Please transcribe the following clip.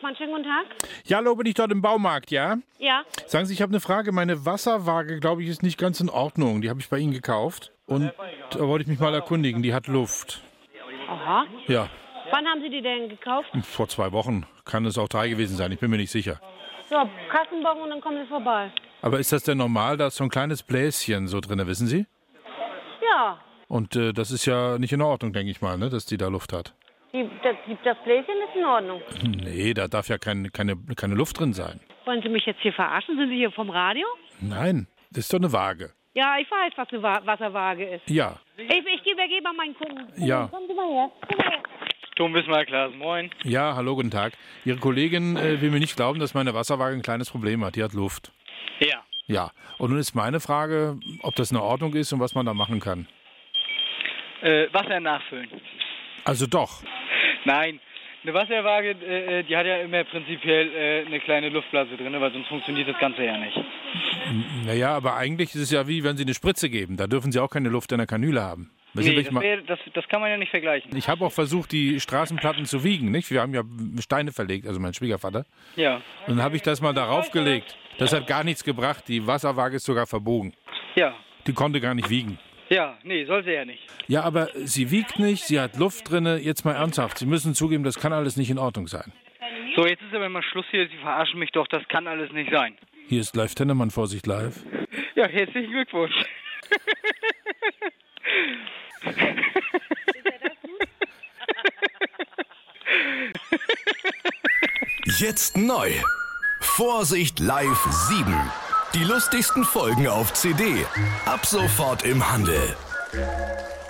Hoffmann, schönen guten Tag. Ja, hallo, bin ich dort im Baumarkt, ja? Ja. Sagen Sie, ich habe eine Frage. Meine Wasserwaage, glaube ich, ist nicht ganz in Ordnung. Die habe ich bei Ihnen gekauft. Und da wollte ich mich mal erkundigen. Die hat Luft. Aha. Ja, Wann haben Sie die denn gekauft? vor 2 Wochen. Kann es auch 3 gewesen sein. Ich bin mir nicht sicher. So, Kassenbon und dann kommen Sie vorbei. Aber ist das denn normal? Da ist so ein kleines Bläschen so drin, wissen Sie? Ja. Und das ist ja nicht in Ordnung, denke ich mal, ne, dass die da Luft hat. Das Bläschen ist in Ordnung. Nee, da darf ja keine Luft drin sein. Wollen Sie mich jetzt hier verarschen? Sind Sie hier vom Radio? Nein, das ist doch eine Waage. Ja, ich weiß, was eine Wasserwaage ist. Ja, Ich gebe mal meinen Kunden. Ja. Kommen Sie mal her. Komm mal her. Tom Wismar, Klaas, moin. ja, hallo, guten Tag. Ihre Kollegin will mir nicht glauben, dass meine Wasserwaage ein kleines Problem hat. Die hat Luft. Ja. Ja, und nun ist meine Frage, ob das in Ordnung ist und was man da machen kann. Wasser nachfüllen. Also doch. Nein, eine Wasserwaage, die hat ja immer prinzipiell eine kleine Luftblase drin, weil sonst funktioniert das Ganze ja nicht. Naja, aber eigentlich ist es ja wie, wenn Sie eine Spritze geben. Da dürfen Sie auch keine Luft in der Kanüle haben. Wissen Sie, Nee, das kann man ja nicht vergleichen. ich habe auch versucht, die Straßenplatten zu wiegen, nicht? Wir haben ja Steine verlegt, also mein Schwiegervater. Ja. Und dann habe ich das mal darauf gelegt. Das hat gar nichts gebracht. Die Wasserwaage ist sogar verbogen. Ja. Die konnte gar nicht wiegen. Ja, nee, soll sie ja nicht. Ja, aber sie wiegt nicht, sie hat Luft drinne. Jetzt mal ernsthaft, Sie müssen zugeben, das kann alles nicht in Ordnung sein. So, jetzt ist aber mal Schluss hier, Sie verarschen mich doch, das kann alles nicht sein. Hier ist Live Tennemann, Vorsicht live. Ja, herzlichen Glückwunsch. Jetzt neu. Vorsicht Live 7. Die lustigsten Folgen auf CD. Ab sofort im Handel.